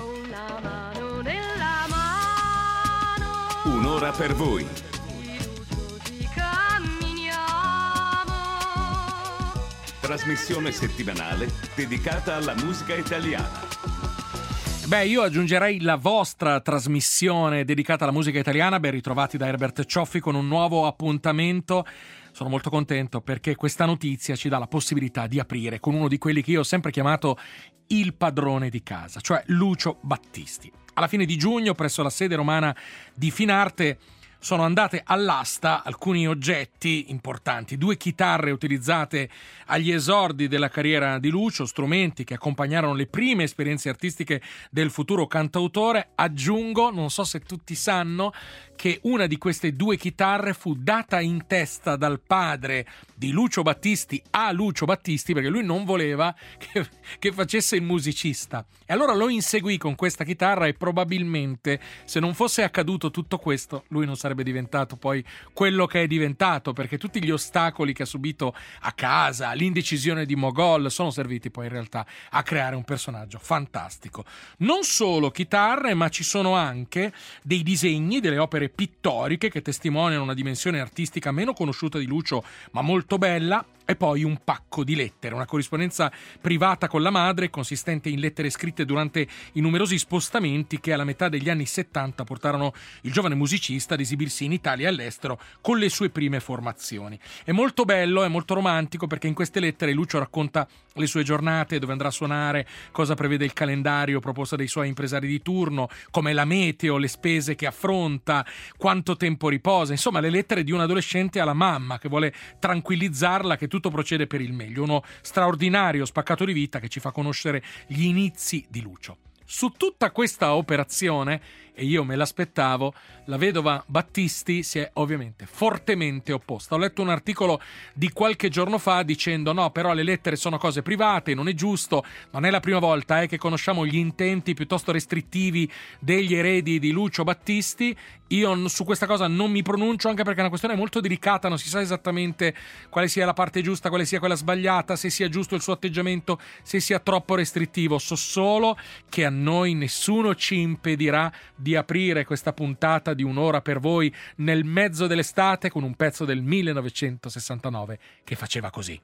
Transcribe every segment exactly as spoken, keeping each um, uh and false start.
con la mano nella mano. Un'ora per voi. Trasmissione settimanale dedicata alla musica italiana. Beh, io aggiungerei la vostra trasmissione dedicata alla musica italiana. Ben ritrovati da Herbert Cioffi con un nuovo appuntamento. Sono molto contento perché questa notizia ci dà la possibilità di aprire con uno di quelli che io ho sempre chiamato il padrone di casa, cioè Lucio Battisti. Alla fine di giugno, presso la sede romana di Finarte, sono andate all'asta alcuni oggetti importanti, due chitarre utilizzate agli esordi della carriera di Lucio, strumenti che accompagnarono le prime esperienze artistiche del futuro cantautore. Aggiungo, non so se tutti sanno, che una di queste due chitarre fu data in testa dal padre di Lucio Battisti a Lucio Battisti, perché lui non voleva che, che facesse il musicista. E allora lo inseguì con questa chitarra e probabilmente, se non fosse accaduto tutto questo, lui non sarebbe diventato poi quello che è diventato, perché tutti gli ostacoli che ha subito a casa, l'indecisione di Mogol, sono serviti poi in realtà a creare un personaggio fantastico. Non solo chitarre, ma ci sono anche dei disegni, delle opere pittoriche che testimoniano una dimensione artistica meno conosciuta di Lucio, ma molto bella. E poi un pacco di lettere, una corrispondenza privata con la madre, consistente in lettere scritte durante i numerosi spostamenti che alla metà degli anni settanta portarono il giovane musicista ad esibirsi in Italia e all'estero con le sue prime formazioni. È molto bello, è molto romantico, perché in queste lettere Lucio racconta le sue giornate, dove andrà a suonare, cosa prevede il calendario proposto dai suoi impresari di turno, com'è la meteo, le spese che affronta, quanto tempo riposa. Insomma, le lettere di un adolescente alla mamma che vuole tranquillizzarla che tutto procede per il meglio. Uno straordinario spaccato di vita che ci fa conoscere gli inizi di Lucio. Su tutta questa operazione, e io me l'aspettavo, la vedova Battisti si è ovviamente fortemente opposta. Ho letto un articolo di qualche giorno fa dicendo no, però le lettere sono cose private, non è giusto, non è la prima volta eh, che conosciamo gli intenti piuttosto restrittivi degli eredi di Lucio Battisti. Io su questa cosa non mi pronuncio, anche perché è una questione molto delicata, non si sa esattamente quale sia la parte giusta, quale sia quella sbagliata, se sia giusto il suo atteggiamento, se sia troppo restrittivo. So solo che a noi nessuno ci impedirà di aprire questa puntata di Un'ora per voi nel mezzo dell'estate con un pezzo del millenovecentosessantanove che faceva così.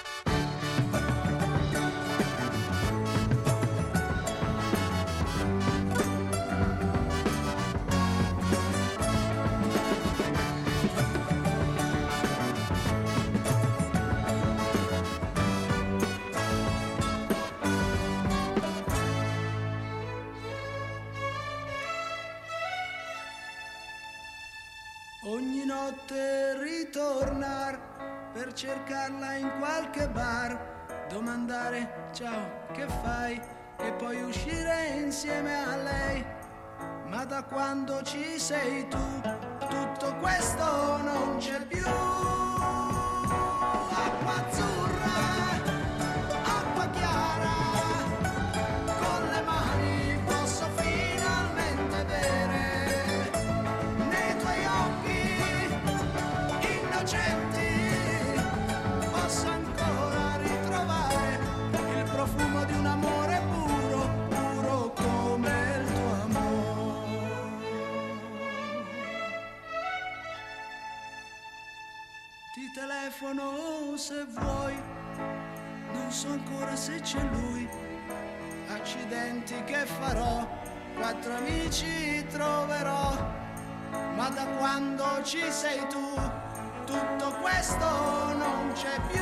Ogni notte ritornar per cercarla in qualche bar, domandare ciao che fai e poi uscire insieme a lei. Ma da quando ci sei tu tutto questo non c'è più. Acqua azzurra, acqua chiara, con le mani posso finalmente bere. Posso ancora ritrovare il profumo di un amore puro, puro come il tuo amore. Ti telefono se vuoi, non so ancora se c'è lui. Accidenti che farò, quattro amici troverò, ma da quando ci sei tu tutto questo non c'è più.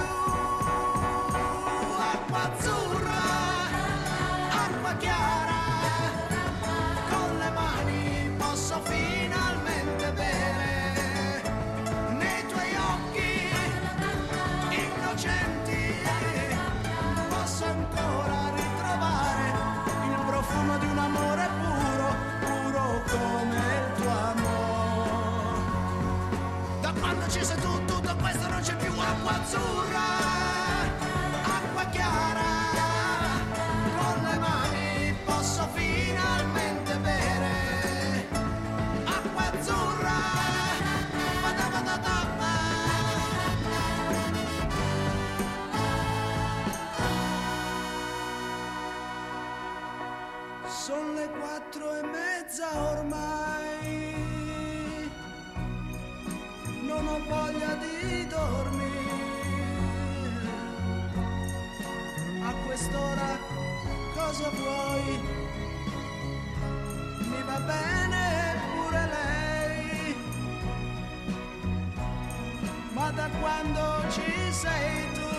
Acqua azzurra, acqua chiara, con le mani posso finalmente bere. Nei tuoi occhi innocenti posso ancora ritrovare il profumo di un amore puro, puro come il tuo amore. Quando ci sei tu, tutto questo non c'è più. Acqua azzurra, acqua chiara, con le mani posso finalmente bere. Acqua azzurra, badabadababa. Sono le quattro e mezza ormai, non ho voglia di dormire. A quest'ora cosa vuoi? Mi va bene pure lei, ma da quando ci sei tu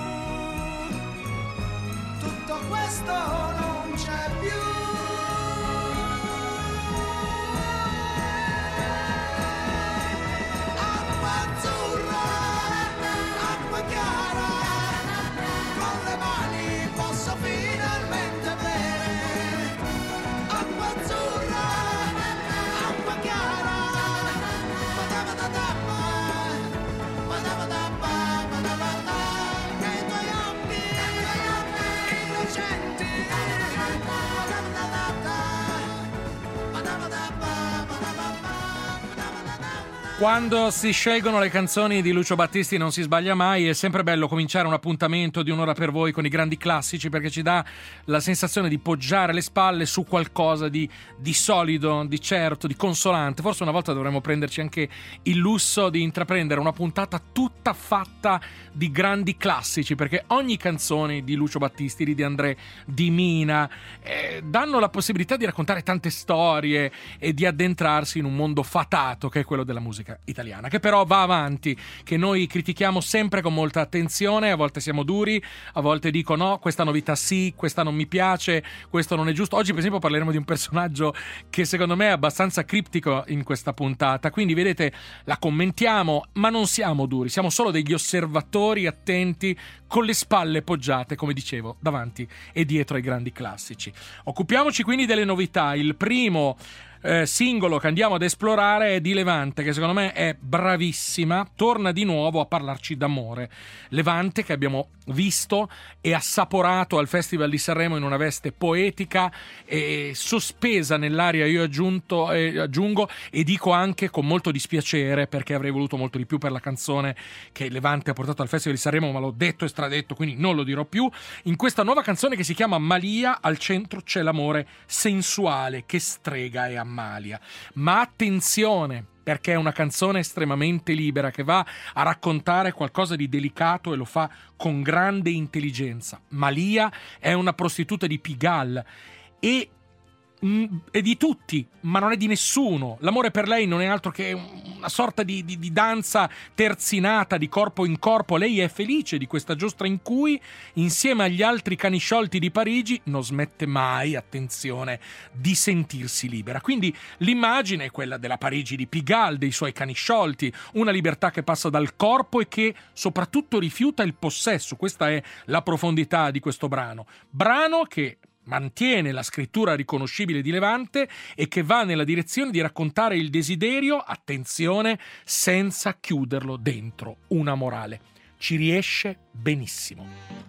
tutto questo non c'è più. Acqua azzurra, acqua chiara, con le mani posso finalmente bere. Acqua azzurra, acqua chiara, badabadabba, badabadabba, badabadabba, nei tuoi occhi innocenti, badabadabba, badabadabba, badabadabba. Quando si scelgono le canzoni di Lucio Battisti non si sbaglia mai. È sempre bello cominciare un appuntamento di un'ora per voi con i grandi classici, perché ci dà la sensazione di poggiare le spalle su qualcosa di, di solido, di certo, di consolante. Forse una volta dovremmo prenderci anche il lusso di intraprendere una puntata tutta fatta di grandi classici, perché ogni canzone di Lucio Battisti, di De André, di Mina eh, danno la possibilità di raccontare tante storie e di addentrarsi in un mondo fatato che è quello della musica italiana, che però va avanti, che noi critichiamo sempre con molta attenzione. A volte siamo duri, a volte dico no, questa novità sì, questa non mi piace, questo non è giusto. Oggi per esempio parleremo di un personaggio che secondo me è abbastanza criptico in questa puntata, quindi vedete, la commentiamo ma non siamo duri, siamo solo degli osservatori attenti con le spalle poggiate, come dicevo, davanti e dietro ai grandi classici. Occupiamoci quindi delle novità. Il primo Eh, singolo che andiamo ad esplorare è di Levante, che secondo me è bravissima, torna di nuovo a parlarci d'amore. Levante, che abbiamo visto e assaporato al Festival di Sanremo in una veste poetica e sospesa nell'aria, io aggiunto, eh, aggiungo e dico anche con molto dispiacere, perché avrei voluto molto di più per la canzone che Levante ha portato al Festival di Sanremo, ma l'ho detto e stradetto, quindi non lo dirò più. In questa nuova canzone che si chiama Malia, al centro c'è l'amore sensuale che strega e ammalia. Ma attenzione, perché è una canzone estremamente libera che va a raccontare qualcosa di delicato e lo fa con grande intelligenza. Malia è una prostituta di Pigalle e è di tutti, ma non è di nessuno. L'amore per lei non è altro che una sorta di, di, di danza terzinata di corpo in corpo. Lei è felice di questa giostra in cui, insieme agli altri cani sciolti di Parigi, non smette mai, attenzione, di sentirsi libera. Quindi l'immagine è quella della Parigi di Pigalle, dei suoi cani sciolti, una libertà che passa dal corpo e che soprattutto rifiuta il possesso. Questa è la profondità di questo brano. Brano che mantiene la scrittura riconoscibile di Levante e che va nella direzione di raccontare il desiderio, attenzione, senza chiuderlo dentro una morale. Ci riesce benissimo.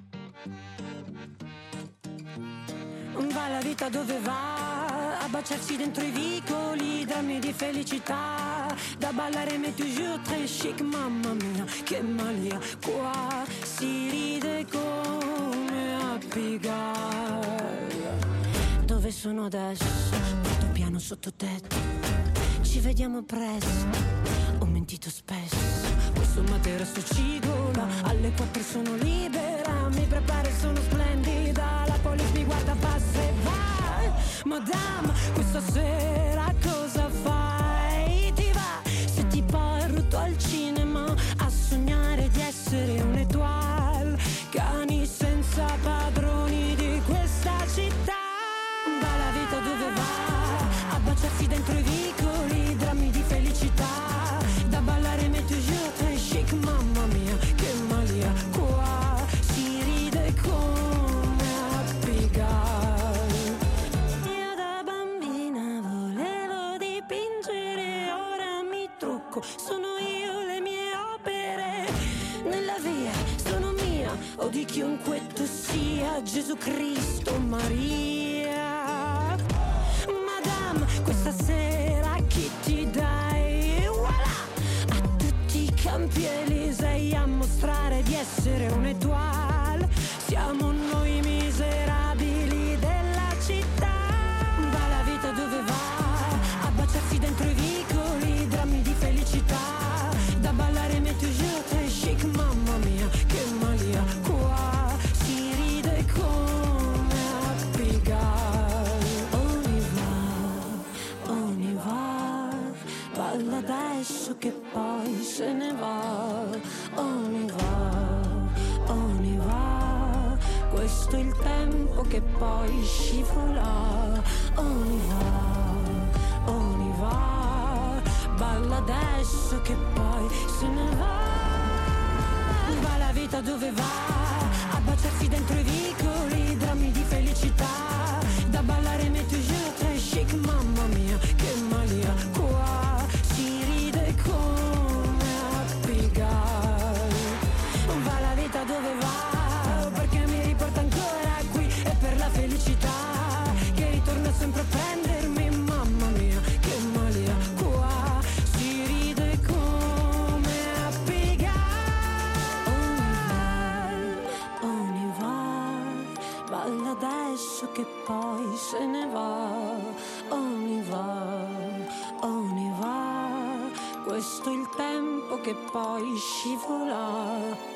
Va la vita dove va, a baciarsi dentro i vicoli, drammi di felicità, da ballare mais toujours très chic, mamma mia, che malia, qua si ride come a Pigalle. Dove sono adesso? Quarto piano sotto tetto, ci vediamo presto, ho mentito spesso, questo materasso cigola, alle quattro sono libera, mi preparo e sono splendida, la police mi guarda passa e vai, madame, questa sera cosa fai? Ti va se ti porto al cinema a sognare di essere un'étoile, cani senza padroni di questa città. Va la vita dove va, a baciarsi dentro i vicoli, drammi di felicità, da ballare mais toujours très chic, mamma mia, che malia, qua si ride come a Pigalle. Io da bambina volevo dipingere, ora mi trucco, sono io le mie opere, nella via sono mia, o di chiunque tu sia, Gesù Cristo, Maria. Madame, questa sera chi ti dai? Voilà! A tutti i campi Elisei a mostrare di essere un'étoile. Siamo noi miserabili della città. che poi se ne va, oh ne va, oh ne va, questo è il tempo che poi scivola, oh ne va, oh ne va, balla adesso che poi se ne va, va la vita dove va, a baciarsi dentro i vicoli, drammi di felicità, da ballare mais toujours très chic, mamma mia, che malia, qua si ride come a Pigalle, va la vita dove va, perché mi riporta ancora qui, e per la felicità, che ritorna sempre a prendermi, mamma mia, che malia, qua si ride come a Pigalle, oh ne va, balla adesso che poi se ne va, oh ne va, oh ne va, questo è il tempo che poi scivola.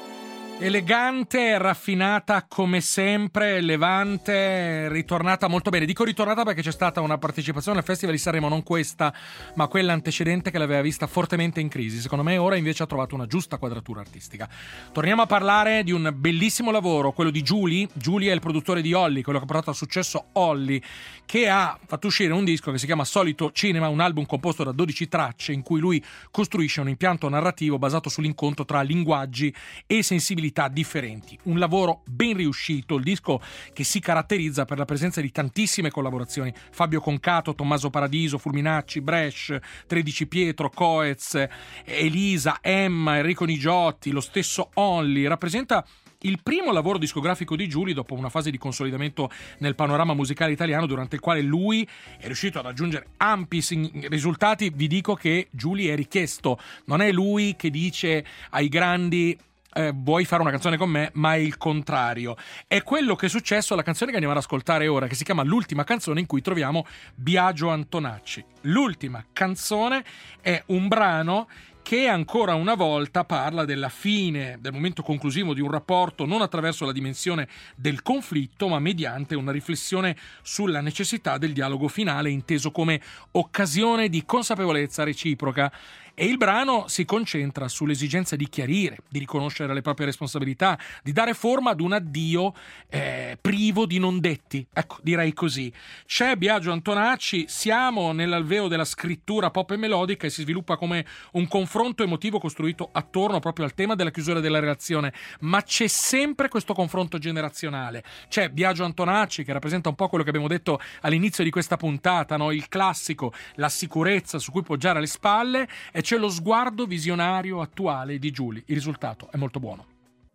Elegante, raffinata come sempre, Levante, ritornata molto bene. Dico ritornata perché c'è stata una partecipazione al Festival di Sanremo, non questa, ma quella antecedente, che l'aveva vista fortemente in crisi. Secondo me ora invece ha trovato una giusta quadratura artistica. Torniamo a parlare di un bellissimo lavoro, quello di Giuli. Giuli è il produttore di Olly, quello che ha portato a successo Olly, che ha fatto uscire un disco che si chiama Solito Cinema, un album composto da dodici tracce in cui lui costruisce un impianto narrativo basato sull'incontro tra linguaggi e sensibilità differenti. Un lavoro ben riuscito, il disco che si caratterizza per la presenza di tantissime collaborazioni: Fabio Concato, Tommaso Paradiso, Fulminacci, Brescia, tredici Pietro, Coez, Elisa, Emma, Enrico Nigiotti, lo stesso Olly. Rappresenta il primo lavoro discografico di Giuli dopo una fase di consolidamento nel panorama musicale italiano, durante il quale lui è riuscito ad aggiungere ampi risultati. Vi dico che Giuli è richiesto, non è lui che dice ai grandi Eh, vuoi fare una canzone con me, ma è il contrario. È quello che è successo alla canzone che andiamo ad ascoltare ora, che si chiama L'ultima canzone, in cui troviamo Biagio Antonacci. L'ultima canzone è un brano che ancora una volta parla della fine, del momento conclusivo di un rapporto, non attraverso la dimensione del conflitto, ma mediante una riflessione sulla necessità del dialogo finale, inteso come occasione di consapevolezza reciproca. E il brano si concentra sull'esigenza di chiarire, di riconoscere le proprie responsabilità, di dare forma ad un addio eh, privo di non detti. Ecco, direi così. C'è Biagio Antonacci, siamo nell'alveo della scrittura pop e melodica, e si sviluppa come un confronto emotivo costruito attorno proprio al tema della chiusura della relazione, ma c'è sempre questo confronto generazionale. C'è Biagio Antonacci, che rappresenta un po' quello che abbiamo detto all'inizio di questa puntata, no? Il classico, la sicurezza su cui poggiare le spalle, e c'è lo sguardo visionario attuale di Giuli. Il risultato è molto buono.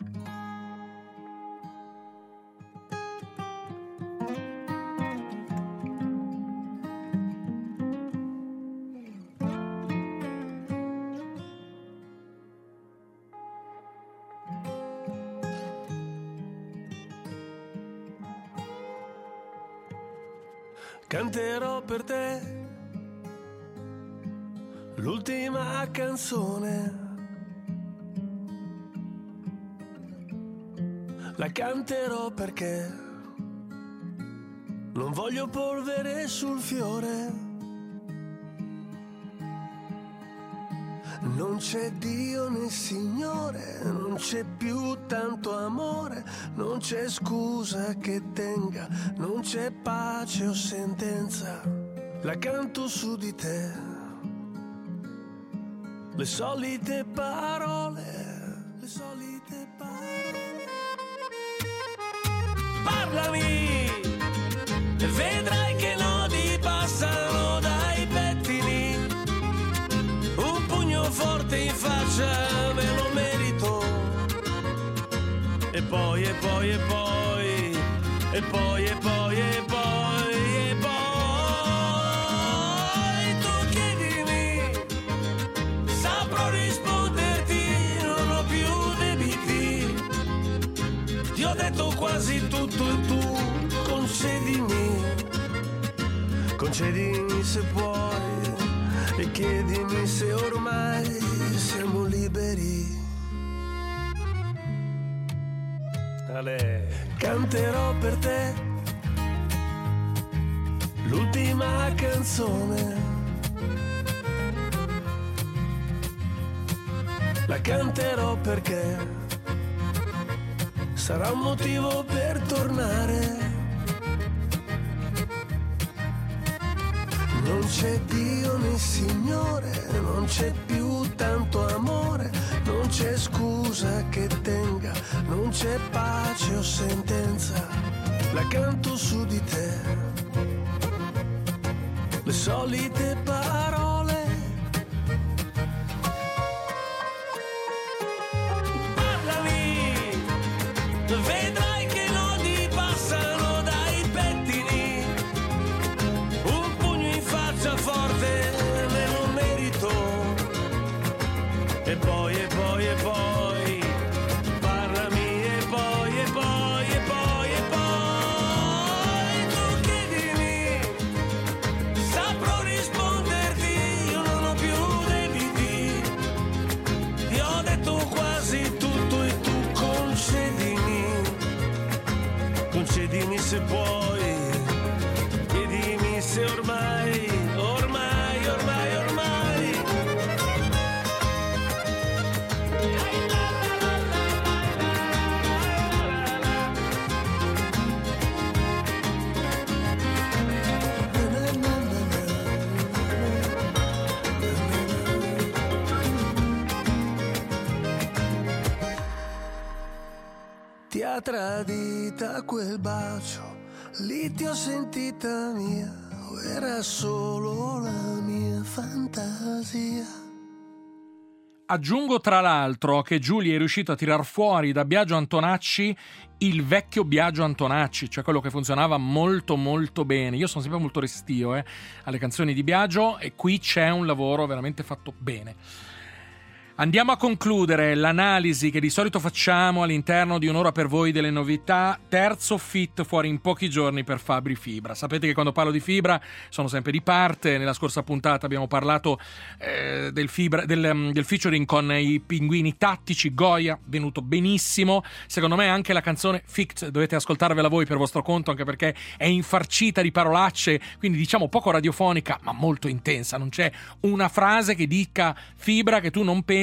Canterò per te l'ultima canzone, la canterò perché non voglio polvere sul fiore. Non c'è Dio né Signore, non c'è più tanto amore, non c'è scusa che tenga, non c'è pace o sentenza. La canto su di te, le solite parole, le solite parole. Parlami e vedrai che nodi passano dai pettini. Un pugno forte in faccia me lo merito. E poi, e poi, e poi, e poi, e poi, e poi, e poi tu chiedimi, saprò risponderti, non ho più debiti. Ti ho detto quasi tutto e tu concedimi, concedimi se puoi e chiedimi se ormai siamo liberi. Ale. Canterò per te l'ultima canzone, la canterò perché sarà un motivo per tornare. Non c'è Dio né Signore, non c'è più tanto amore, non c'è scusa che tenga, non c'è pace o sentenza. La canto su di te, le solite parole. Parlami, vedrai che i nodi passano dai pettini. Un pugno in faccia forte me lo merito. E poi, e poi, e poi, parlami, e poi, e poi, e poi, e poi. Tu chiedimi, saprò risponderti, io non ho più debiti. Ti ho detto quasi tutto e tu concedimi, concedimi se puoi, chiedimi se ormai, ormai, ormai, ormai. Ti ha tradita quel bacio, lì ti ho sentita mia, o era solo la mia fantasia? Aggiungo tra l'altro che Giulia è riuscito a tirar fuori da Biagio Antonacci il vecchio Biagio Antonacci, cioè quello che funzionava molto molto bene. Io sono sempre molto restio eh, alle canzoni di Biagio, e qui c'è un lavoro veramente fatto bene. Andiamo a concludere l'analisi che di solito facciamo all'interno di Un'ora per voi delle novità. Terzo feat fuori in pochi giorni per Fabri Fibra. Sapete che quando parlo di Fibra sono sempre di parte. Nella scorsa puntata abbiamo parlato eh, del, Fibra, del, del featuring con i Pinguini Tattici, Goya, venuto benissimo. Secondo me anche la canzone Fict dovete ascoltarvela voi per vostro conto, anche perché è infarcita di parolacce, quindi diciamo poco radiofonica ma molto intensa. Non c'è una frase che dica Fibra che tu non pensi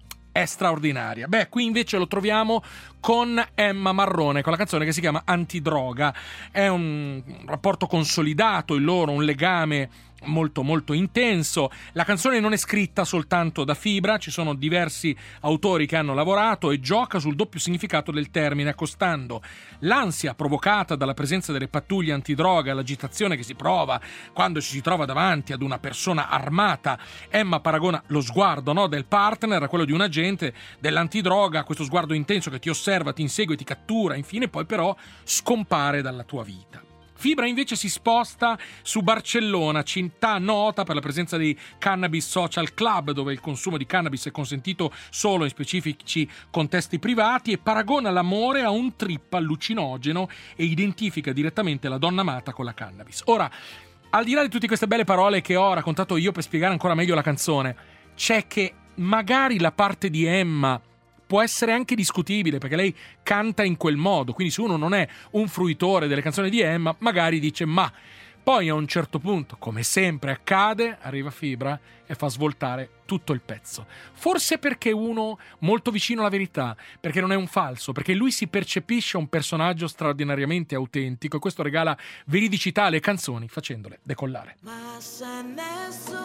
è straordinaria. Beh, qui invece lo troviamo con Emma Marrone, con la canzone che si chiama Antidroga. È un rapporto consolidato, il loro, un legame molto molto intenso. La canzone non è scritta soltanto da Fibra, ci sono diversi autori che hanno lavorato e gioca sul doppio significato del termine, accostando l'ansia provocata dalla presenza delle pattuglie antidroga, l'agitazione che si prova quando ci si trova davanti ad una persona armata. Emma paragona lo sguardo, no, del partner a quello di un agente dell'antidroga, questo sguardo intenso che ti osserva, ti insegue, ti cattura, infine poi però scompare dalla tua vita. Fibra invece si sposta su Barcellona, città nota per la presenza dei Cannabis Social Club, dove il consumo di cannabis è consentito solo in specifici contesti privati, e paragona l'amore a un trip allucinogeno e identifica direttamente la donna amata con la cannabis. Ora, al di là di tutte queste belle parole che ho raccontato io per spiegare ancora meglio la canzone, c'è che magari la parte di Emma può essere anche discutibile, perché lei canta in quel modo, quindi se uno non è un fruitore delle canzoni di Emma, magari dice ma. Poi a un certo punto, come sempre accade, arriva Fibra e fa svoltare tutto il pezzo. Forse perché uno molto vicino alla verità, perché non è un falso, perché lui si percepisce un personaggio straordinariamente autentico, e questo regala veridicità alle canzoni facendole decollare. Ma se nessuno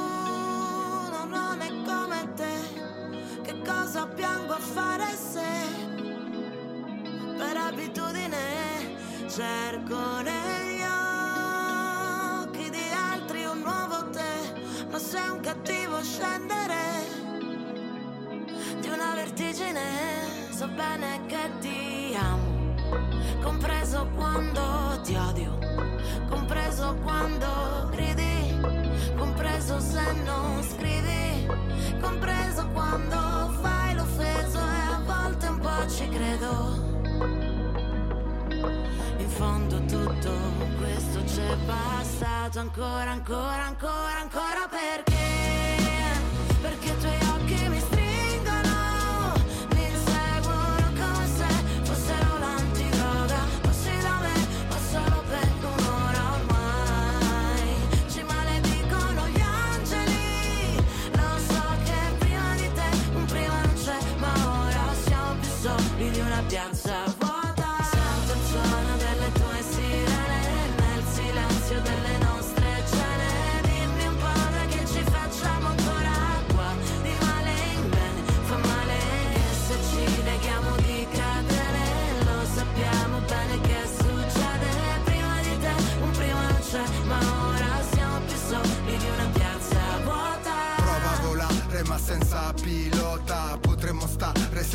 non è come te, che cosa piango a fare se per abitudine cerco negli occhi di altri un nuovo te, ma sei un cattivo scendere di una vertigine, so bene che ti amo, compreso quando ti odio, compreso quando gridi, compreso se non scrivi, compreso quando fai l'offeso e a volte un po' ci credo. In fondo tutto questo c'è passato ancora, ancora, ancora, ancora perché? Perché i tuoi occhi mi stringono, mi inseguono come se fossero l'antidroga, passi da me, ma solo per un'ora ormai, ci maledicono gli angeli, lo so che prima di te un prima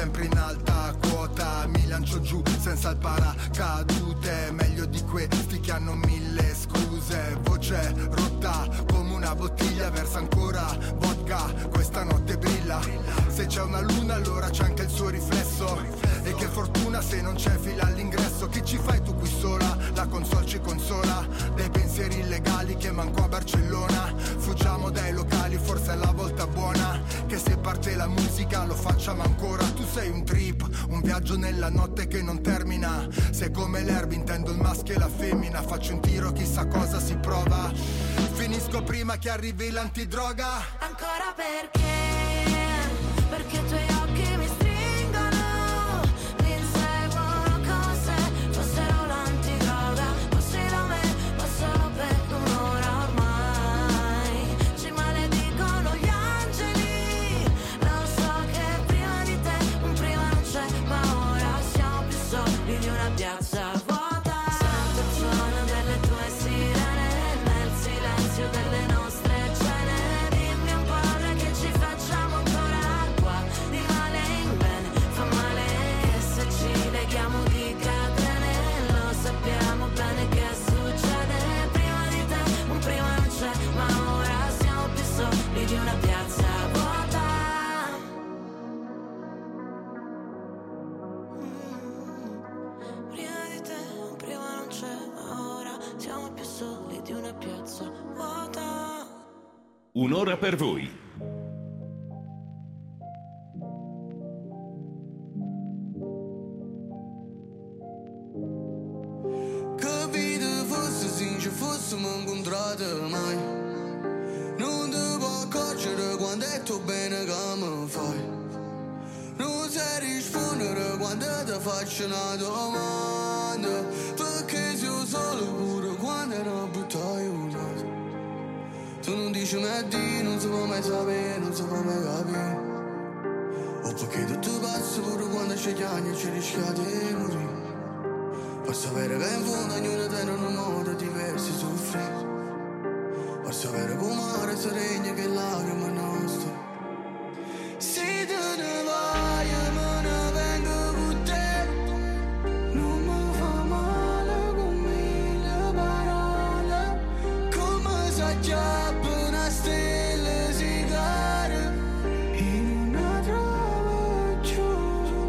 sempre in alta quota, mi lancio giù senza il paracadute, meglio di questi che hanno mille scuse. Voce rotta come una bottiglia, versa ancora vodka, questa notte brilla. Se c'è una luna allora c'è anche il suo riflesso, e che fortuna se non c'è fila all'ingresso. Che ci fai tu qui sola? La console ci consola dei pensieri illegali che manco a Barcellona. Fuggiamo dai locali, forse è la volta buona, che se parte la musica lo facciamo ancora. Tu sei un trip, un viaggio nella notte che non termina. Sei come l'erba, intendo il maschio e la femmina. Faccio un tiro, chissà cosa si prova. Finisco prima che arrivi l'antidroga. Ancora perché? Perché i tuoi occhi mi stringono, mi inseguono come se fossero l'antidroga. Fossi da me, ma solo per un'ora ormai. Ci maledicono gli angeli. Lo so che prima di te un prima non c'è, ma ora siamo più soli di una piazza vuota. Sento il suono delle tue sirene nel silenzio delle nostre cene. Dimmi un po' ora che ci facciamo ancora qua, di male in bene, fa male. E se ci leghiamo di catene, lo sappiamo bene che succede. Prima di te un prima non c'è, ma ora siamo più soli di una piazza vuota. Mm. Prima di te un prima non c'è, ma ora siamo più soli di una piazza vuota. Un'ora per voi. Capito fosse se ci fossimo incontrati mai, non ti può accorgere quando è tutto bene che mi fai. Non sai rispondere quando ti faccio una domanda, perché sei solo pure quando non buttai un lato. Tu non dici mai di, non si può mai sapere, non si può mai capire. O perché tutto passa pure quando c'è chiagni e ci rischia di morire. Per sapere che in fondo ognuno tiene un modo diverso di soffrire. Per sapere come mare si regna che lacrime nostre. Se tu ne vai me ne vengo con te, non mi fa male con mille parole. Come s'acchiappa una stella si cade in una trova giù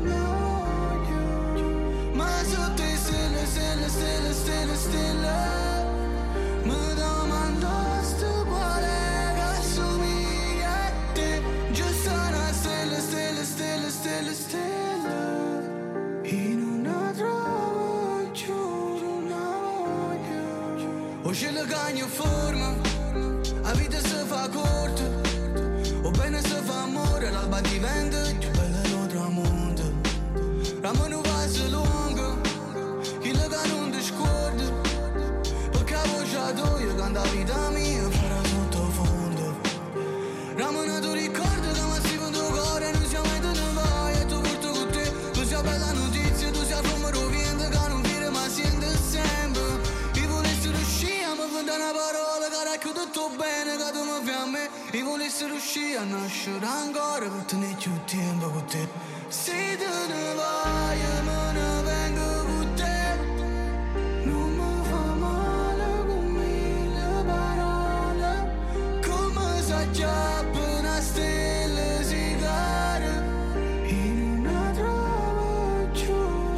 una. Ma sotto i stelle, stelle, stelle, stelle, stelle, mi domando sto quale che assomiglia a te. Giusto una stella, stelle, stelle, stelle, stelle, in una trova giù una voglia. O ce la cagna forma, la vita si fa corta, o bene si fa amore, l'alba diventa più bella lo tramonto. La mano passa lunga, chi la che non ti scorda, perché la voce tua canta la vita mia farà sottofondo. La mano tu ricorda che mi si tuo cuore, non siamo mai te ne vai e tu porto con te. Tu sei bella notizia, tu sei come rovente che non viene ma sente sempre. Io volessi riuscire a mi fare una parola che racchiude tutto bene che tu mi fai a me. Io volessi riuscire a nascere ancora per tenere più tempo con te. Se tu ne vai me ne vengo con te, non mi fa male con mille parole. Come s'acchiappa una stella si cade in una trova giù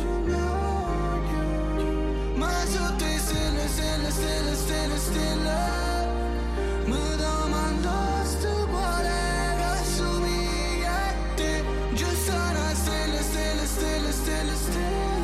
una. Ma sotto i stelle, stelle, stelle, stelle, stelle, mi domando sto quale che assomiglia a te. Giusto una stella, stelle, stelle, stelle, stelle.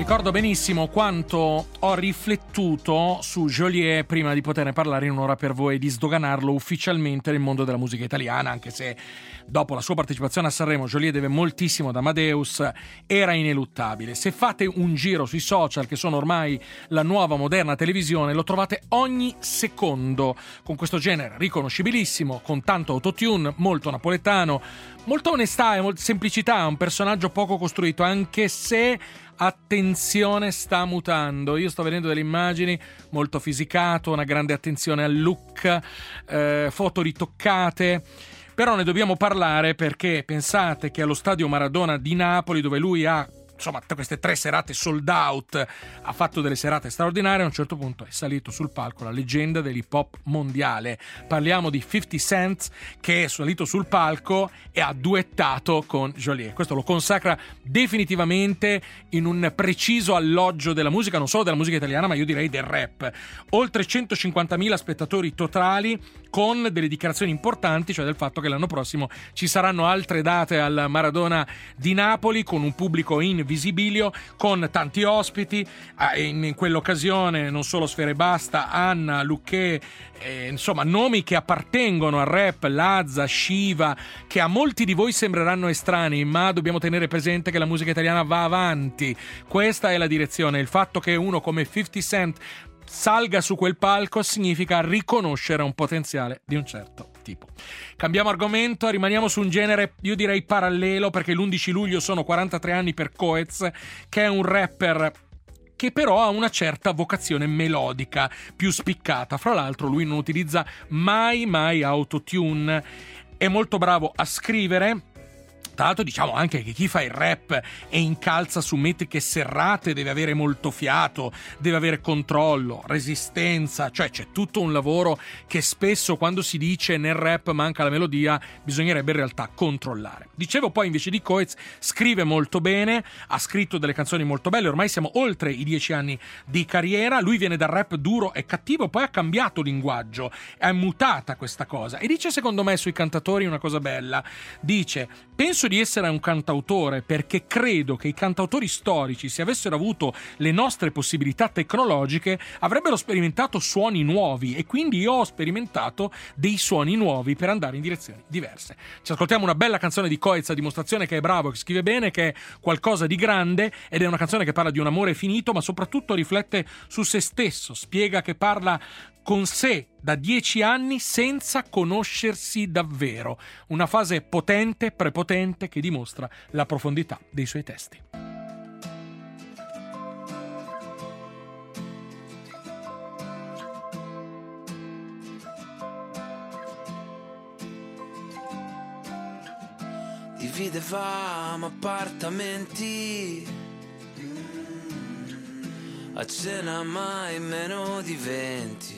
Ricordo benissimo quanto ho riflettuto su Geolier prima di poterne parlare in un'ora per voi e di sdoganarlo ufficialmente nel mondo della musica italiana, anche se dopo la sua partecipazione a Sanremo Geolier deve moltissimo ad Amadeus, era ineluttabile. Se fate un giro sui social, che sono ormai la nuova moderna televisione, lo trovate ogni secondo, con questo genere riconoscibilissimo, con tanto autotune, molto napoletano, molta onestà e molta semplicità, un personaggio poco costruito, anche se attenzione, sta mutando. Io sto vedendo delle immagini molto fisicato, una grande attenzione al look, eh, foto ritoccate. Però ne dobbiamo parlare perché pensate che allo stadio Maradona di Napoli, dove lui ha insomma queste tre serate sold out, ha fatto delle serate straordinarie, a un certo punto è salito sul palco la leggenda dell'hip hop mondiale. Parliamo di fifty Cent, che è salito sul palco e ha duettato con Geolier. Questo lo consacra definitivamente in un preciso alloggio della musica, non solo della musica italiana, ma io direi del rap. Oltre centocinquantamila spettatori totali, con delle dichiarazioni importanti, cioè del fatto che l'anno prossimo ci saranno altre date al Maradona di Napoli, con un pubblico in visibilio, con tanti ospiti. In quell'occasione non solo Sfera Ebbasta, Anna, Luché, eh, insomma nomi che appartengono al rap, Lazza, Shiva, che a molti di voi sembreranno estranei, ma dobbiamo tenere presente che la musica italiana va avanti. Questa è la direzione. Il fatto che uno come fifty Cent salga su quel palco significa riconoscere un potenziale di un certo tipo. Cambiamo argomento, rimaniamo su un genere, io direi parallelo, perché l'undici luglio sono quarantatré anni per Coez, che è un rapper che però ha una certa vocazione melodica, più spiccata. Fra l'altro lui non utilizza mai mai autotune, è molto bravo a scrivere. Tra l'altro diciamo anche che chi fa il rap e incalza su metriche serrate deve avere molto fiato, deve avere controllo, resistenza, cioè c'è tutto un lavoro che spesso quando si dice nel rap manca la melodia bisognerebbe in realtà controllare. Dicevo poi invece di Coez, scrive molto bene, ha scritto delle canzoni molto belle, ormai siamo oltre i dieci anni di carriera, lui viene dal rap duro e cattivo, poi ha cambiato linguaggio, è mutata questa cosa e dice secondo me sui cantatori una cosa bella, dice: penso di essere un cantautore perché credo che i cantautori storici, se avessero avuto le nostre possibilità tecnologiche, avrebbero sperimentato suoni nuovi e quindi io ho sperimentato dei suoni nuovi per andare in direzioni diverse. Ci ascoltiamo una bella canzone di Coez a dimostrazione che è bravo, che scrive bene, che è qualcosa di grande, ed è una canzone che parla di un amore finito, ma soprattutto riflette su se stesso, spiega che parla con sé da dieci anni senza conoscersi davvero. Una fase potente, prepotente, che dimostra la profondità dei suoi testi. Dividevamo appartamenti, a cena mai meno di venti.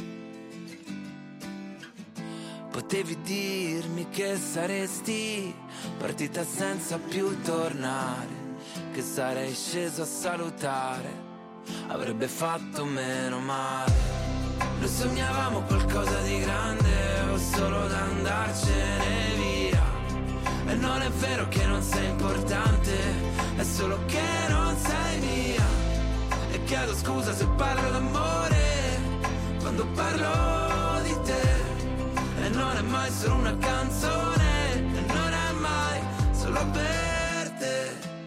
Potevi dirmi che saresti partita senza più tornare, che sarei sceso a salutare, avrebbe fatto meno male. Noi sognavamo qualcosa di grande o solo da andarcene via. E non è vero che non sei importante, è solo che non sei mia. E chiedo scusa se parlo d'amore quando parlo di te. E non è mai solo una canzone, e non è mai solo per te.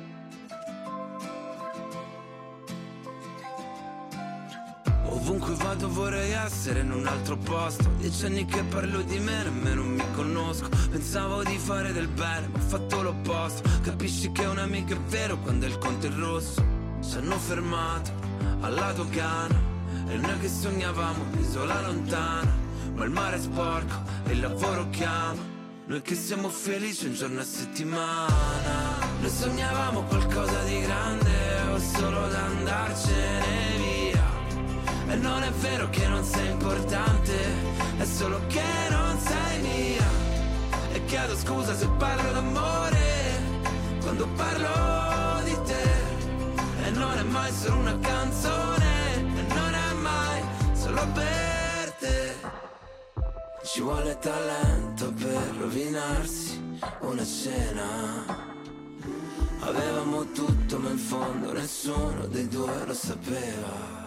Ovunque vado vorrei essere in un altro posto. Dieci anni che parlo di me, nemmeno mi conosco. Pensavo di fare del bene, ma ho fatto l'opposto. Capisci che un amico è vero quando il conto è rosso. Ci hanno fermato alla dogana e noi che sognavamo isola lontana. Ma il mare è sporco e il lavoro chiama. Noi che siamo felici un giorno a settimana. Noi sognavamo qualcosa di grande o solo da andarcene via. E non è vero che non sei importante, è solo che non sei mia. E chiedo scusa se parlo d'amore quando parlo di te. E non è mai solo una canzone, e non è mai solo per te. Ci vuole talento per rovinarsi una cena. Avevamo tutto ma in fondo nessuno dei due lo sapeva.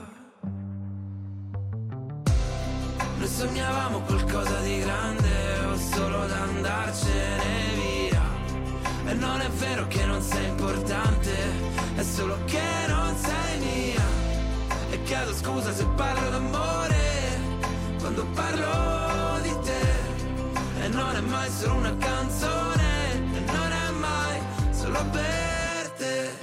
Noi sognavamo qualcosa di grande o solo da andarcene via. E non è vero che non sei importante, è solo che non sei mia. E chiedo scusa se parlo d'amore quando parlo di te. E non è mai solo una canzone, e non è mai solo per te.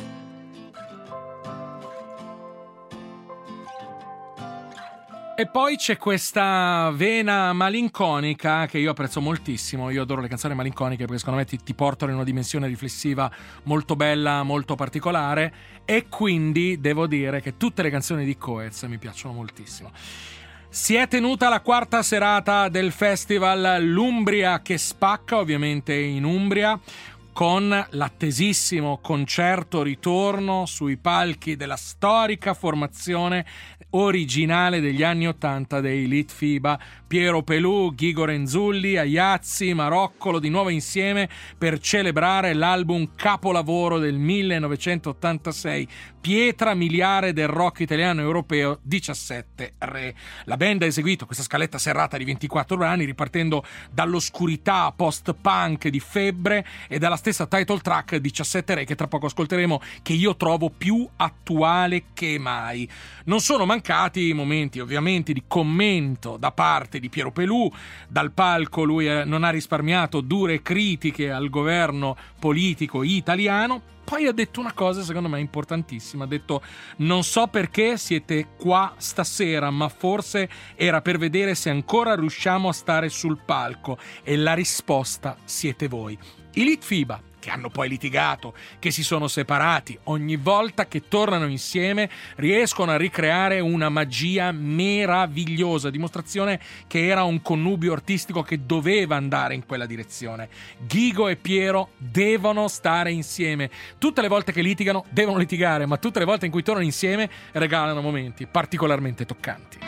E poi c'è questa vena malinconica che io apprezzo moltissimo. Io adoro le canzoni malinconiche perché secondo me ti, ti portano in una dimensione riflessiva molto bella, molto particolare, e quindi devo dire che tutte le canzoni di Coez mi piacciono moltissimo. Si è tenuta la quarta serata del festival L'Umbria che spacca, ovviamente in Umbria, con l'attesissimo concerto ritorno sui palchi della storica formazione originale degli anni ottanta dei Litfiba, Piero Pelù, Ghigo Renzulli, Aiazzi, Maroccolo di nuovo insieme per celebrare l'album capolavoro del millenovecentottantasei, pietra miliare del rock italiano e europeo, diciassette Re. La band ha eseguito questa scaletta serrata di ventiquattro brani ripartendo dall'oscurità post-punk di Febbre e dalla stessa title track diciassette Re, che tra poco ascolteremo, che io trovo più attuale che mai. Non sono mancati momenti ovviamente di commento da parte di Piero Pelù. Dal palco lui non ha risparmiato dure critiche al governo politico italiano. Poi ha detto una cosa secondo me importantissima, ha detto: non so perché siete qua stasera, ma forse era per vedere se ancora riusciamo a stare sul palco, e la risposta siete voi. I Litfiba, che hanno poi litigato, che si sono separati, ogni volta che tornano insieme riescono a ricreare una magia meravigliosa, dimostrazione che era un connubio artistico che doveva andare in quella direzione. Ghigo e Piero devono stare insieme. Tutte le volte che litigano devono litigare, ma tutte le volte in cui tornano insieme regalano momenti particolarmente toccanti.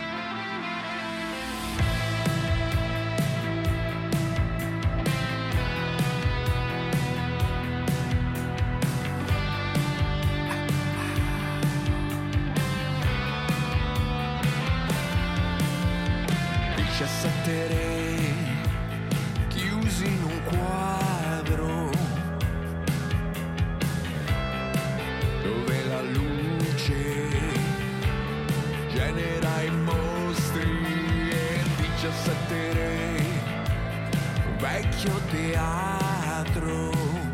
diciassette re chiusi in un quadro dove la luce genera i mostri, e diciassette re un vecchio teatro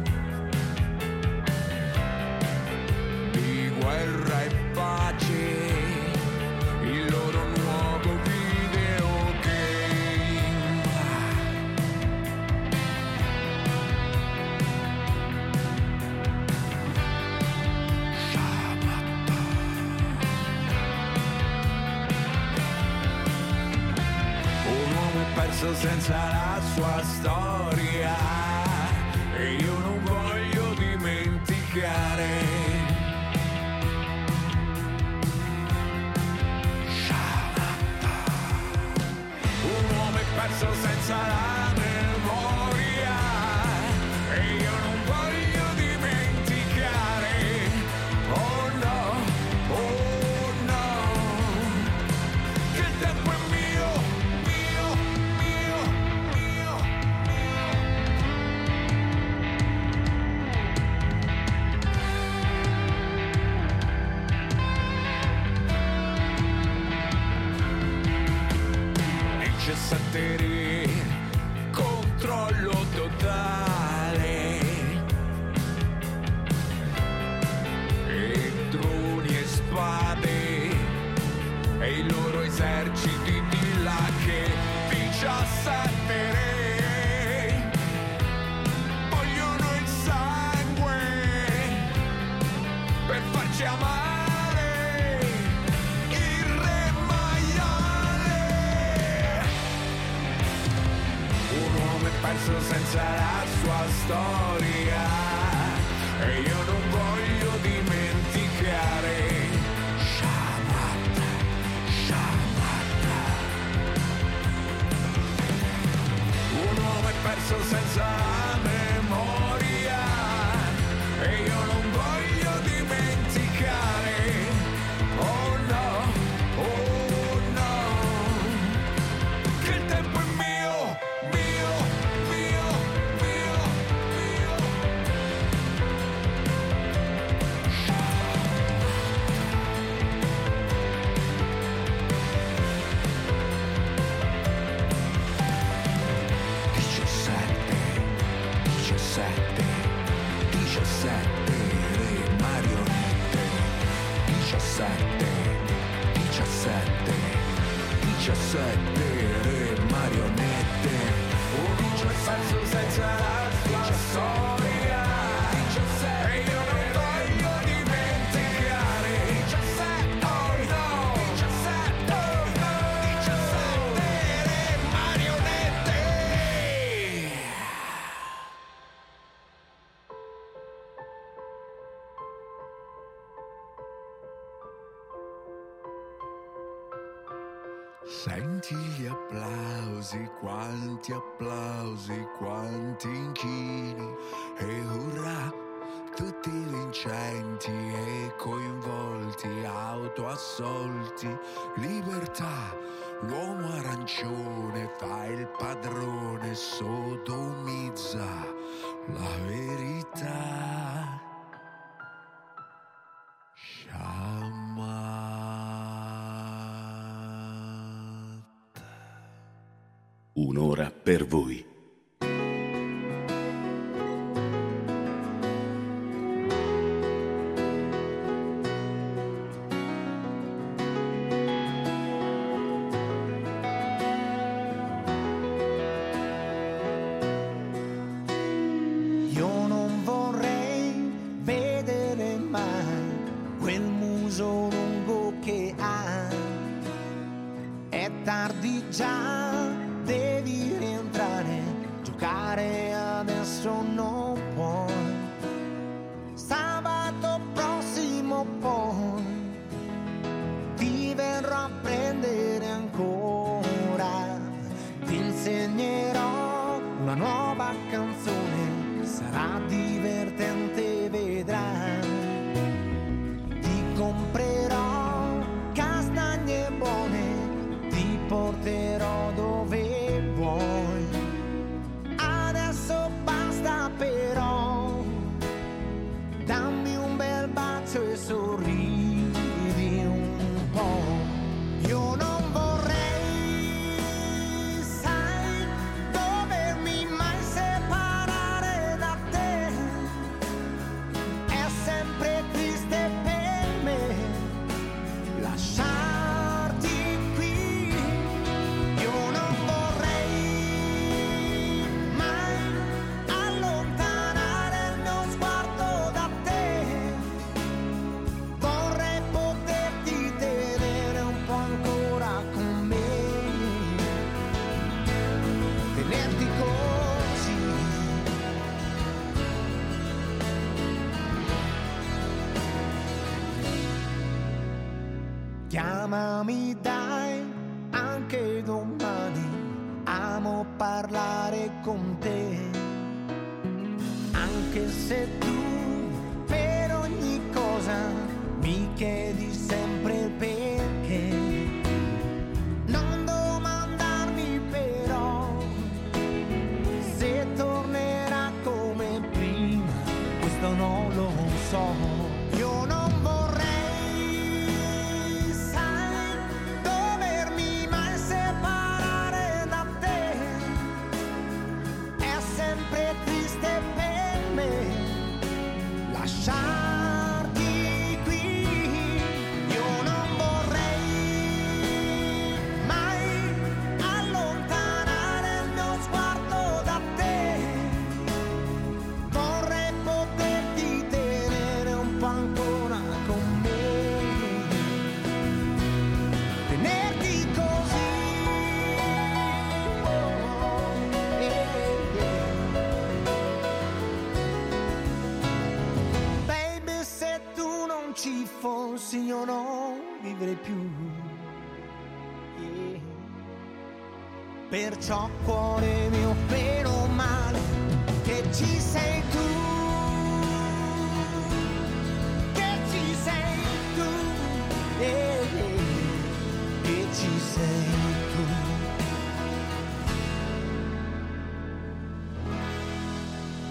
di guerra e pace, il loro nuovo senza la sua storia, e io non voglio dimenticare. Un uomo è perso senza la memoria, e io non voglio dimenticare. Oh no, oh no, che il tempo è mio, mio, mio, mio, mio. diciassette re, controllo totale, e droni e spade, e i loro eserciti di là che diciassette re vogliono il sangue per farci amare il re maiale. Un uomo è perso senza la sua storia, e io non voglio dimenticare. Shamata, Shamata. Un uomo è perso senza memoria, e io non diciassette le marionette, diciassette, diciassette, diciassette le marionette, un pezzo senza la sua storia, diciassette, e io non voglio dimenticare, diciassette, oh no, diciassette, oh no, diciassette le marionette. Senti gli applausi, quanti applausi, quanti inchini, e urrà, tutti vincenti e coinvolti, autoassolti, libertà, uomo arancione, fa il padrone, sodomizza la verità. Sciamma. Un'ora per voi. Io non vorrei vedere mai quel muso lungo che ha. È tardi già, devi rientrare, giocare adesso non puoi. Sabato prossimo poi ti verrò a prendere ancora. Ti insegnerò una nuova canzone, sarà divertente, vedrai. Ti comprerò castagne buone, ti porterò dove vuoi. Adesso basta però, dammi un bel bacio e sorridi un po'. Io non vorrei, sai, dovermi mai separare da te. È sempre triste per me lasciarti qui. Io non vorrei mai allontanare il mio sguardo da te. Vorrei poterti tenere un po' ancora con me, tenerti così. Chiamami dai, anche domani, amo parlare con te. Anche se tu per ogni cosa mi chiedi sempre il perché. Non domandarmi però se tornerà come prima, questo non lo so. Io non vorrei, sai, dovermi mai separare da te. È sempre triste per me lasciarti qui. Io non vorrei mai allontanare il mio sguardo da te. Vorrei poterti tenere un po' ancora con me, tenerti così. Baby, se tu non ci fossi io non vivrei più. Yeah. Perciò cuore mio, meno male che ci sei tu, che ci sei tu, eh, eh, che ci sei tu. Pochi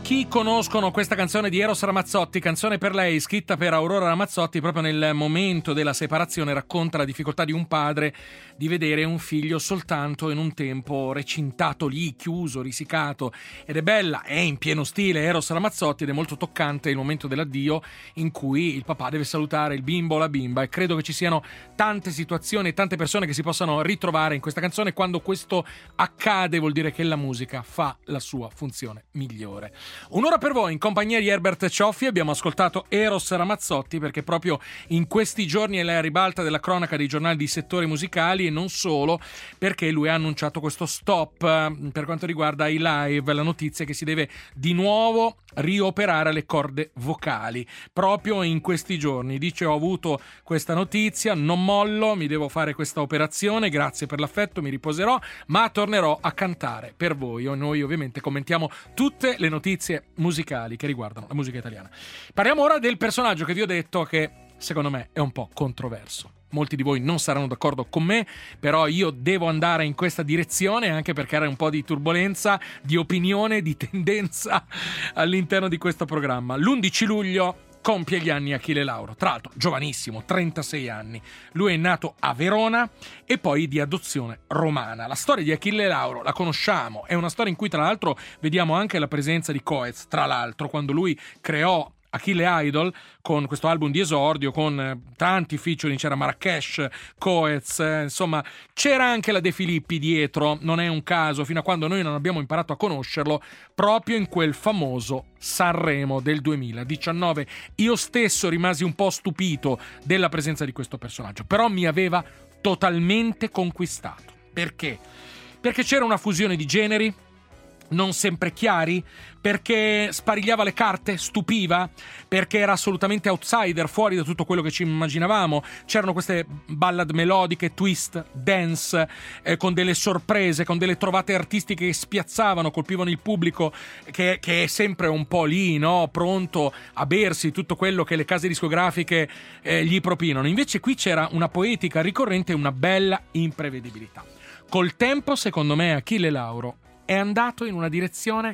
Pochi conoscono questa canzone di Eros Ramazzotti, canzone per lei, scritta per Aurora Ramazzotti. Proprio nel momento della separazione racconta la difficoltà di un padre di vedere un figlio soltanto in un tempo recintato lì, chiuso, risicato. Ed è bella, è in pieno stile Eros Ramazzotti ed è molto toccante il momento dell'addio in cui il papà deve salutare il bimbo o la bimba, e credo che ci siano tante situazioni e tante persone che si possano ritrovare in questa canzone. Quando questo accade vuol dire che la musica fa la sua funzione migliore. Un'ora per voi in compagnia di Herbert Cioffi. Abbiamo ascoltato Eros Ramazzotti perché proprio in questi giorni è la ribalta della cronaca dei giornali di settori musicali, e non solo, perché lui ha annunciato questo stop per quanto riguarda i live. La notizia è che si deve di nuovo rioperare le corde vocali proprio in questi giorni. Dice: ho avuto questa notizia, non mollo, mi devo fare questa operazione, grazie per l'affetto, mi riposerò, ma tornerò a cantare per voi. Noi ovviamente commentiamo tutte le notizie musicali che riguardano la musica italiana. Parliamo ora del personaggio che vi ho detto che secondo me è un po' controverso. Molti di voi non saranno d'accordo con me, però io devo andare in questa direzione anche per creare un po' di turbolenza, di opinione, di tendenza all'interno di questo programma. L'undici luglio compie gli anni Achille Lauro, tra l'altro giovanissimo, trentasei anni. Lui è nato a Verona e poi di adozione romana. La storia di Achille Lauro la conosciamo, è una storia in cui tra l'altro vediamo anche la presenza di Coez, tra l'altro quando lui creò Achille Idol con questo album di esordio con eh, tanti featuring, c'era Marrakesh, Coez, eh, insomma c'era anche la De Filippi dietro, non è un caso, fino a quando noi non abbiamo imparato a conoscerlo proprio in quel famoso Sanremo del duemiladiciannove. Io stesso rimasi un po' stupito della presenza di questo personaggio, però mi aveva totalmente conquistato. Perché? Perché c'era una fusione di generi non sempre chiari, perché sparigliava le carte, stupiva, perché era assolutamente outsider, fuori da tutto quello che ci immaginavamo. C'erano queste ballad melodiche, twist, dance, eh, con delle sorprese, con delle trovate artistiche che spiazzavano, colpivano il pubblico che, che è sempre un po' lì, no? Pronto a bersi tutto quello che le case discografiche eh, gli propinano. Invece qui c'era una poetica ricorrente e una bella imprevedibilità. Col tempo, secondo me, Achille Lauro è andato in una direzione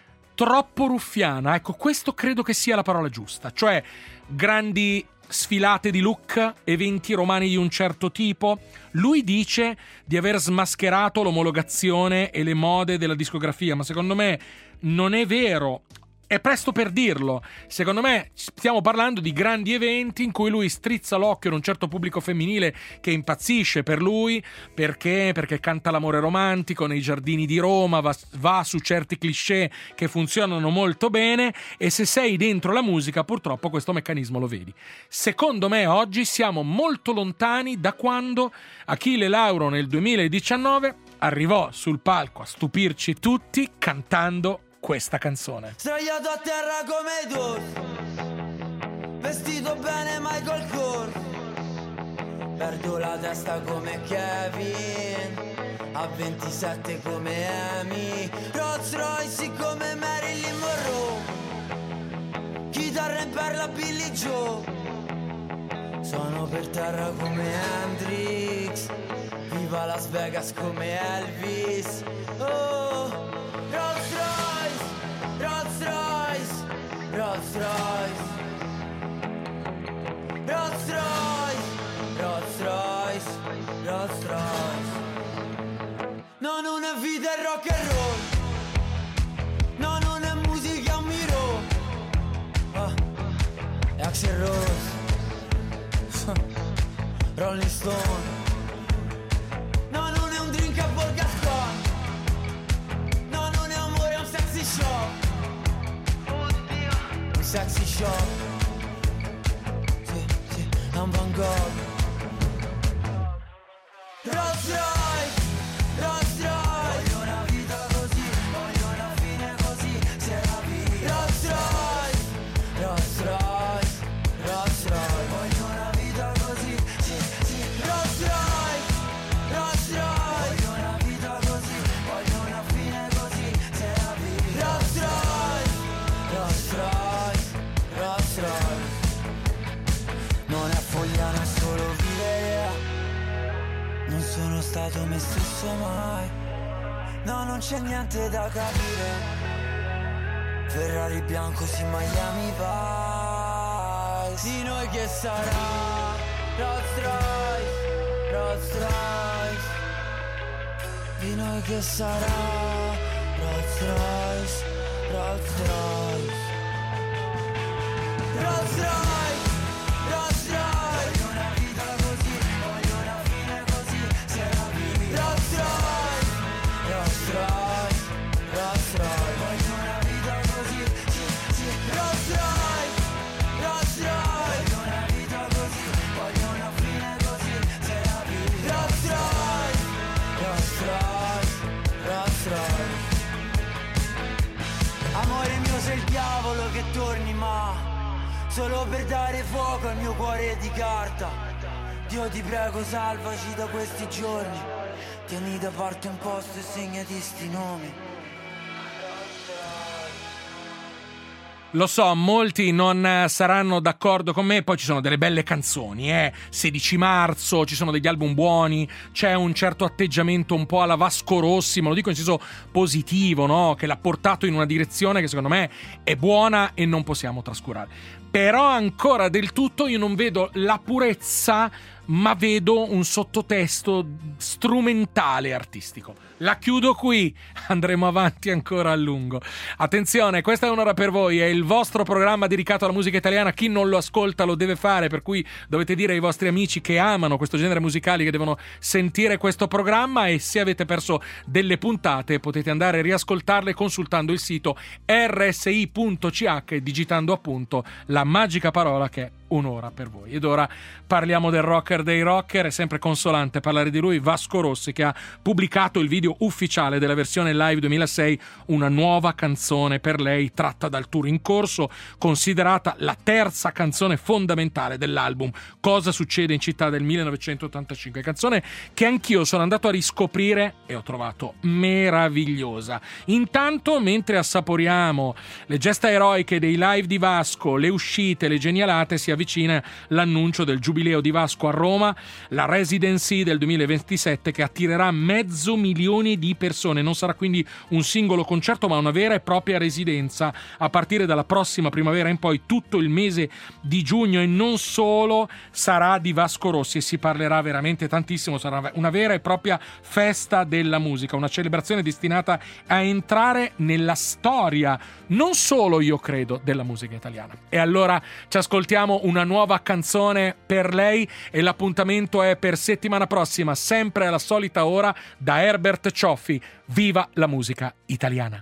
troppo ruffiana. Ecco, questo credo che sia la parola giusta. Cioè, grandi sfilate di look, eventi romani di un certo tipo. Lui dice di aver smascherato l'omologazione e le mode della discografia, ma secondo me non è vero. È presto per dirlo. Secondo me stiamo parlando di grandi eventi in cui lui strizza l'occhio ad un certo pubblico femminile che impazzisce per lui. Perché? Perché canta l'amore romantico nei giardini di Roma, va, va su certi cliché che funzionano molto bene, e se sei dentro la musica purtroppo questo meccanismo lo vedi. Secondo me oggi siamo molto lontani da quando Achille Lauro nel duemiladiciannove arrivò sul palco a stupirci tutti cantando questa canzone. Sdraiato a terra come Dorf, vestito bene Michael Kors, perdo la testa come Kevin, a ventisette come Amy, Rolls Royce come Marilyn Monroe, chitarra in perla Billy Joe, sono per terra come Hendrix, viva Las Vegas come Elvis, oh, Rolls Royce, Rolls Royce, Rolls Royce, Rolls Royce, Rolls Royce, Rolls Royce. No, non è vita è rock and roll, no, non è musica, è un miro, oh, è Axl Rose, Rolling Stone. No, non è un drink a Borgaston, no, non è amore, è un sexy shop, un sexy shop, sì, sì, è un Van Gogh. Rolls Royce, Rolls Royce, voglio una vita così, voglio una fine così, se la vita. Rolls Royce, Rolls Royce, Rolls Royce, voglio una vita così, sì, sì. Rolls Royce, Rolls Royce, voglio una vita così, voglio una fine così, se la vita. Rolls Royce, Rolls Royce, Rolls Royce, non è fogliana, è solo vivere. Non sono stato me stesso mai, no, non c'è niente da capire. Ferrari bianco, sì, Miami Vice. Di noi che sarà Rolls Royce, Rolls Royce. Di noi che sarà Rolls Royce, Rolls Royce. Rolls Royce, Rolls Royce. Voglio una vita così, voglio una fine così, se la vivi. Rolls Royce, Rolls Royce, Rolls Royce. Voglio una vita così, sì, sì. Rolls Royce, Rolls Royce. Voglio una vita così, voglio una fine così, se la vivi. Rolls Royce, Rolls Royce, Rolls Royce. Amore mio, sei il diavolo che torni, ma solo per dare fuoco al mio cuore di carta. Dio ti prego, salvaci da questi giorni. Tieni da parte un posto e segnati sti nomi. Lo so, molti non saranno d'accordo con me, poi ci sono delle belle canzoni, eh? sedici marzo, ci sono degli album buoni, c'è un certo atteggiamento un po' alla Vasco Rossi, ma lo dico in senso positivo, no? Che l'ha portato in una direzione che secondo me è buona e non possiamo trascurare. Però ancora del tutto io non vedo la purezza, ma vedo un sottotesto strumentale artistico. La chiudo qui, andremo avanti ancora a lungo. Attenzione, questa è un'ora per voi, è il vostro programma dedicato alla musica italiana. Chi non lo ascolta lo deve fare, per cui dovete dire ai vostri amici che amano questo genere musicale che devono sentire questo programma, e se avete perso delle puntate potete andare a riascoltarle consultando il sito erre esse i punto ci acca e digitando appunto la magica parola che è un'ora per voi. Ed ora parliamo del rocker dei rocker. È sempre consolante parlare di lui, Vasco Rossi, che ha pubblicato il video ufficiale della versione live duemilasei, una nuova canzone per lei tratta dal tour in corso, considerata la terza canzone fondamentale dell'album Cosa succede in città del millenovecentottantacinque, canzone che anch'io sono andato a riscoprire e ho trovato meravigliosa. Intanto, mentre assaporiamo le gesta eroiche dei live di Vasco, le uscite, le genialate, si avvicina l'annuncio del Giubileo di Vasco a Roma, la residency del duemilaventisette che attirerà mezzo milione di persone. Non sarà quindi un singolo concerto, ma una vera e propria residenza a partire dalla prossima primavera in poi. Tutto il mese di giugno, e non solo, sarà di Vasco Rossi e si parlerà veramente tantissimo. Sarà una vera e propria festa della musica, una celebrazione destinata a entrare nella storia, non solo io credo, della musica italiana. E allora ci ascoltiamo una nuova canzone per lei e l'appuntamento è per settimana prossima, sempre alla solita ora, da Herbert Cioffi. Viva la musica italiana!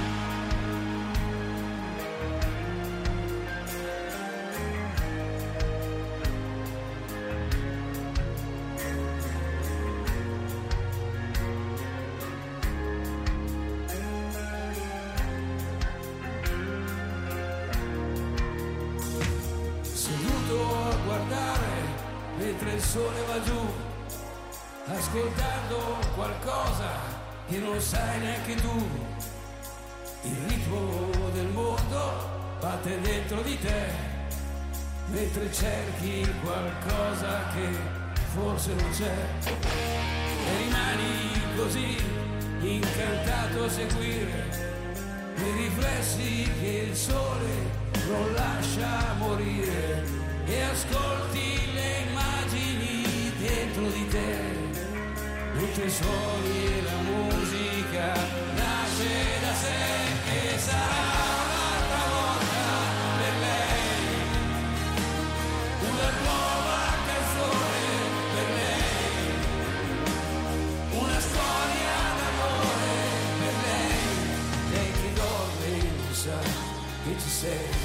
Mentre il sole va giù, ascoltando qualcosa che non sai neanche tu. Il ritmo del mondo batte dentro di te, mentre cerchi qualcosa che forse non c'è. E rimani così, incantato a seguire i riflessi che il sole non lascia morire. E ascolti le immagini dentro di te, mentre suoni e la musica nasce da sé. E sarà un'altra volta per lei una nuova canzone per lei, una storia d'amore per lei. Lei che dorme e non sa che ci sei,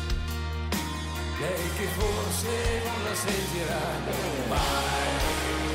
lei che forse non la sentirà mai.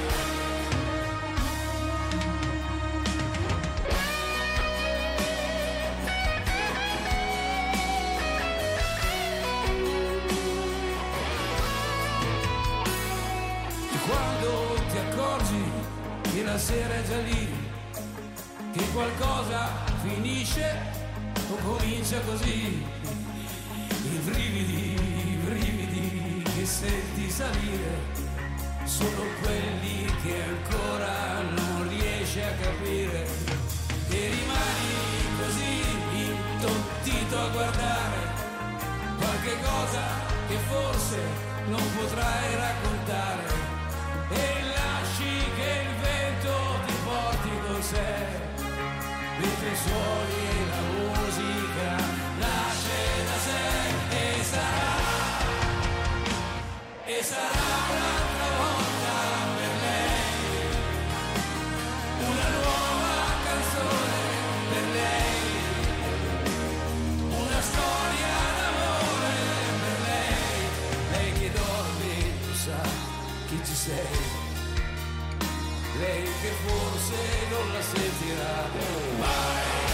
E quando ti accorgi che la sera è già lì, che qualcosa finisce o comincia così, i brividi che senti salire sono quelli che ancora non riesci a capire, e rimani così intontito invito a guardare qualche cosa che forse non potrai raccontare e lasci che il vento ti porti con sé, mentre suoni la musica nasce da sé e sarà, e sarà un'altra volta per lei, una nuova canzone per lei, una storia d'amore per lei, lei che dormi tu sa chi ci sei, lei che forse non la sentirà mai.